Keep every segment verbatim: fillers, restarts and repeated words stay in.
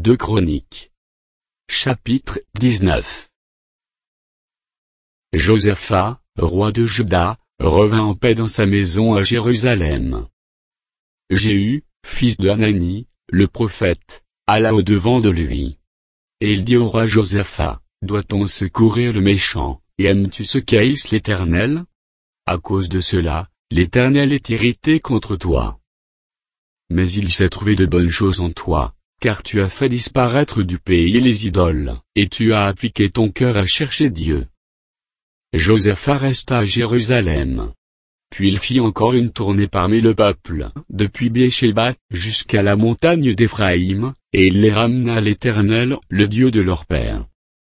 deux Chroniques. Chapitre dix-neuf. Josaphat, roi de Juda, revint en paix dans sa maison à Jérusalem. Jéhu, fils de Hanani, le prophète, alla au-devant de lui. Et il dit au roi Josaphat, doit-on secourir le méchant, et aimes-tu ceux qui haïssent l'Éternel? À cause de cela, l'Éternel est irrité contre toi. Mais il s'est trouvé de bonnes choses en toi, car tu as fait disparaître du pays les idoles, et tu as appliqué ton cœur à chercher Dieu. Josaphat resta à Jérusalem. Puis il fit encore une tournée parmi le peuple, depuis Béer-Shéba jusqu'à la montagne d'Éphraïm, et il les ramena à l'Éternel, le Dieu de leur père.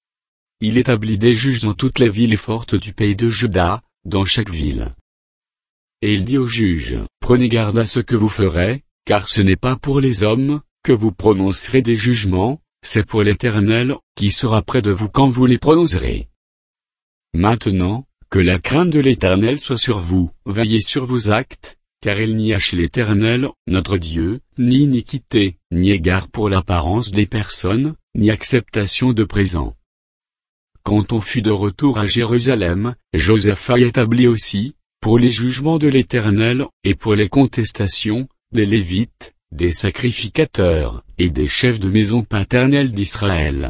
Il établit des juges dans toutes les villes fortes du pays de Juda, dans chaque ville. Et il dit aux juges, prenez garde à ce que vous ferez, car ce n'est pas pour les hommes, que vous prononcerez des jugements, c'est pour l'Éternel, qui sera près de vous quand vous les prononcerez. Maintenant, que la crainte de l'Éternel soit sur vous, veillez sur vos actes, car il n'y a chez l'Éternel, notre Dieu, ni iniquité, ni égard pour l'apparence des personnes, ni acceptation de présents. Quand on fut de retour à Jérusalem, Josaphat établit aussi, pour les jugements de l'Éternel, et pour les contestations, des Lévites, des sacrificateurs, et des chefs de maison paternelle d'Israël.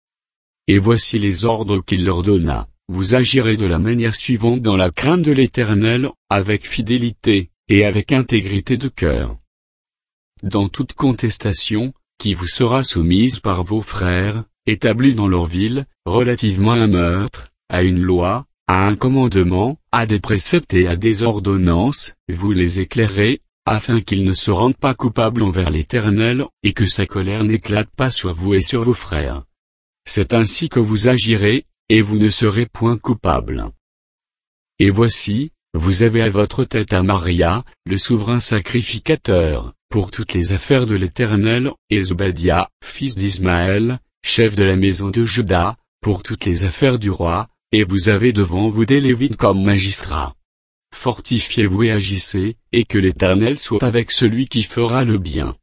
Et voici les ordres qu'il leur donna. Vous agirez de la manière suivante dans la crainte de l'Éternel, avec fidélité, et avec intégrité de cœur. Dans toute contestation, qui vous sera soumise par vos frères, établis dans leur ville, relativement à un meurtre, à une loi, à un commandement, à des préceptes et à des ordonnances, vous les éclairez, afin qu'ils ne se rendent pas coupables envers l'Éternel, et que sa colère n'éclate pas sur vous et sur vos frères. C'est ainsi que vous agirez, et vous ne serez point coupables. Et voici, vous avez à votre tête Amaria, le souverain sacrificateur, pour toutes les affaires de l'Éternel, et Zobadiah, fils d'Ismaël, chef de la maison de Juda, pour toutes les affaires du roi, et vous avez devant vous des Lévites comme magistrats. Fortifiez-vous et agissez, et que l'Éternel soit avec celui qui fera le bien.